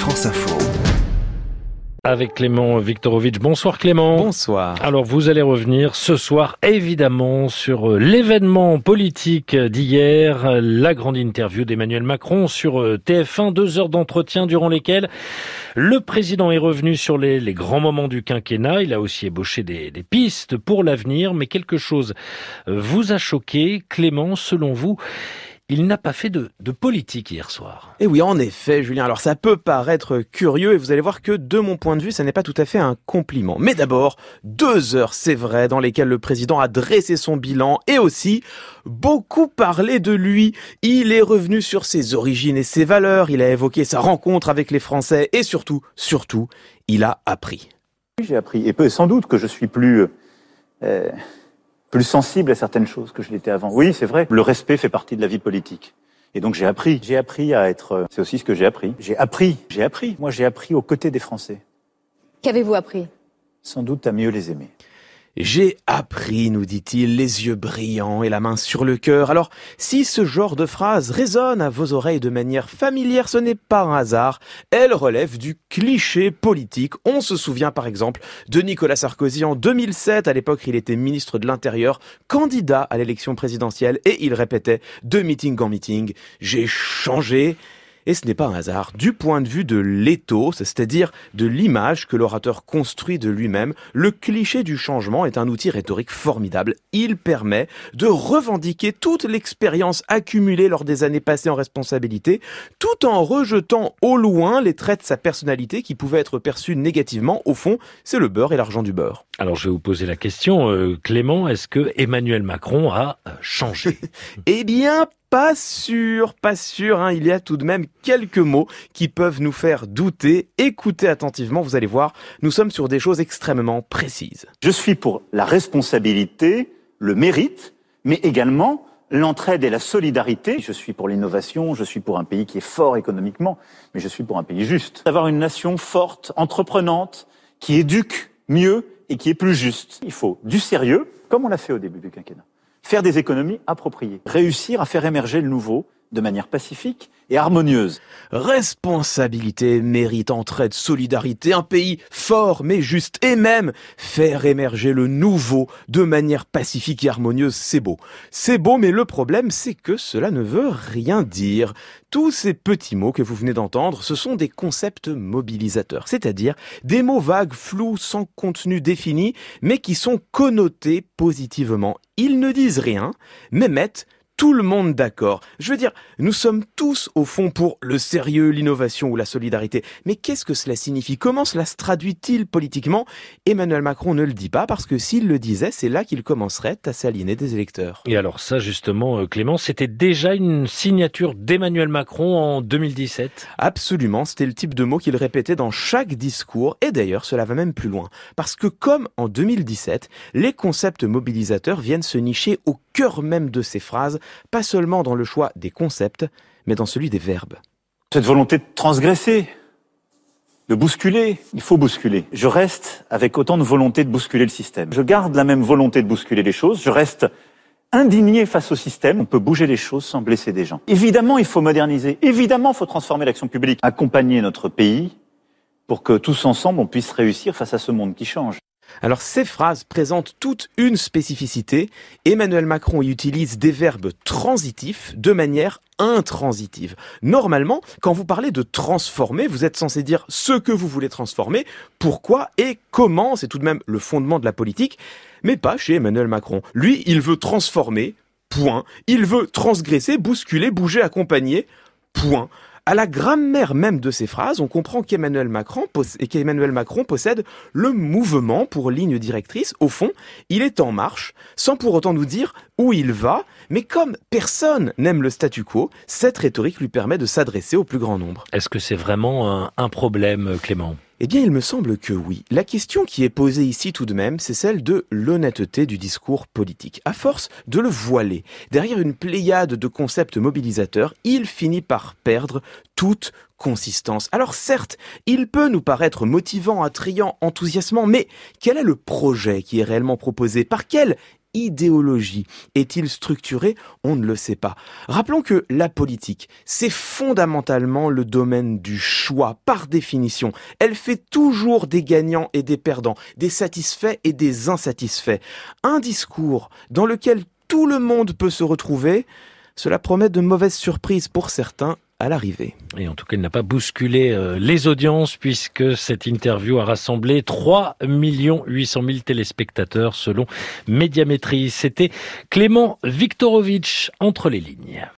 France Info. Avec Clément Viktorovitch. Bonsoir Clément. Bonsoir. Alors vous allez revenir ce soir évidemment sur l'événement politique d'hier, la grande interview d'Emmanuel Macron sur TF1, 2 heures d'entretien durant lesquelles le président est revenu sur les grands moments du quinquennat. Il a aussi ébauché des pistes pour l'avenir, mais quelque chose vous a choqué. Clément, selon vous, il n'a pas fait de politique hier soir. Et oui, en effet, Julien. Alors ça peut paraître curieux et vous allez voir que de mon point de vue, ça n'est pas tout à fait un compliment. Mais d'abord, 2 heures, c'est vrai, dans lesquelles le président a dressé son bilan et aussi beaucoup parlé de lui. Il est revenu sur ses origines et ses valeurs. Il a évoqué sa rencontre avec les Français et surtout, il a appris. J'ai appris, et sans doute que je suis plus sensible à certaines choses que je l'étais avant. Oui, c'est vrai, le respect fait partie de la vie politique. Et donc j'ai appris à être... C'est aussi ce que j'ai appris. J'ai appris. Moi, j'ai appris aux côtés des Français. Qu'avez-vous appris ? Sans doute à mieux les aimer. J'ai appris, nous dit-il, les yeux brillants et la main sur le cœur. Alors, si ce genre de phrase résonne à vos oreilles de manière familière, ce n'est pas un hasard. Elle relève du cliché politique. On se souvient par exemple de Nicolas Sarkozy en 2007. À l'époque, il était ministre de l'Intérieur, candidat à l'élection présidentielle et il répétait de meeting en meeting « J'ai changé ». Et ce n'est pas un hasard. Du point de vue de l'éthos, c'est-à-dire de l'image que l'orateur construit de lui-même, le cliché du changement est un outil rhétorique formidable. Il permet de revendiquer toute l'expérience accumulée lors des années passées en responsabilité, tout en rejetant au loin les traits de sa personnalité qui pouvaient être perçus négativement. Au fond, c'est le beurre et l'argent du beurre. Alors je vais vous poser la question, Clément, est-ce que Emmanuel Macron a changé ? Eh bien, pas sûr. Il y a tout de même quelques mots qui peuvent nous faire douter. Écoutez attentivement, vous allez voir, nous sommes sur des choses extrêmement précises. Je suis pour la responsabilité, le mérite, mais également l'entraide et la solidarité. Je suis pour l'innovation, je suis pour un pays qui est fort économiquement, mais je suis pour un pays juste. Avoir une nation forte, entreprenante, qui éduque mieux et qui est plus juste. Il faut du sérieux, comme on l'a fait au début du quinquennat. Faire des économies appropriées. Réussir à faire émerger le nouveau de manière pacifique et harmonieuse. Responsabilité, mérite, entraide, solidarité, un pays fort mais juste et même faire émerger le nouveau de manière pacifique et harmonieuse, c'est beau. C'est beau, mais le problème c'est que cela ne veut rien dire. Tous ces petits mots que vous venez d'entendre, ce sont des concepts mobilisateurs, c'est-à-dire des mots vagues, flous, sans contenu défini, mais qui sont connotés positivement. Ils ne disent rien, mais mettent tout le monde d'accord. Je veux dire, nous sommes tous au fond pour le sérieux, l'innovation ou la solidarité. Mais qu'est-ce que cela signifie ? Comment cela se traduit-il politiquement ? Emmanuel Macron ne le dit pas parce que s'il le disait, c'est là qu'il commencerait à s'aliéner des électeurs. Et alors ça justement, Clément, c'était déjà une signature d'Emmanuel Macron en 2017 ? Absolument, c'était le type de mot qu'il répétait dans chaque discours. Et d'ailleurs, cela va même plus loin. Parce que comme en 2017, les concepts mobilisateurs viennent se nicher au cœur même de ces phrases, pas seulement dans le choix des concepts, mais dans celui des verbes. Cette volonté de transgresser, de bousculer, il faut bousculer. Je reste avec autant de volonté de bousculer le système. Je garde la même volonté de bousculer les choses, je reste indigné face au système. On peut bouger les choses sans blesser des gens. Évidemment, il faut moderniser, évidemment, il faut transformer l'action publique, accompagner notre pays pour que tous ensemble, on puisse réussir face à ce monde qui change. Alors ces phrases présentent toute une spécificité. Emmanuel Macron y utilise des verbes transitifs de manière intransitive. Normalement, quand vous parlez de transformer, vous êtes censé dire ce que vous voulez transformer, pourquoi et comment, c'est tout de même le fondement de la politique, mais pas chez Emmanuel Macron. Lui, il veut transformer, point. Il veut transgresser, bousculer, bouger, accompagner, point. À la grammaire même de ces phrases, on comprend qu'Emmanuel Macron possède le mouvement pour ligne directrice. Au fond, il est en marche, sans pour autant nous dire où il va. Mais comme personne n'aime le statu quo, cette rhétorique lui permet de s'adresser au plus grand nombre. Est-ce que c'est vraiment un problème, Clément ? Eh bien, il me semble que oui. La question qui est posée ici tout de même, c'est celle de l'honnêteté du discours politique. À force de le voiler, derrière une pléiade de concepts mobilisateurs, il finit par perdre toute consistance. Alors certes, il peut nous paraître motivant, attrayant, enthousiasmant, mais quel est le projet qui est réellement proposé ? Par quelle idéologie. Est-il structuré ? On ne le sait pas. Rappelons que la politique, c'est fondamentalement le domaine du choix, par définition. Elle fait toujours des gagnants et des perdants, des satisfaits et des insatisfaits. Un discours dans lequel tout le monde peut se retrouver, cela promet de mauvaises surprises pour certains à l'arrivée. Et en tout cas, il n'a pas bousculé les audiences puisque cette interview a rassemblé 3 800 000 téléspectateurs selon Médiamétrie. C'était Clément Viktorovitch entre les lignes.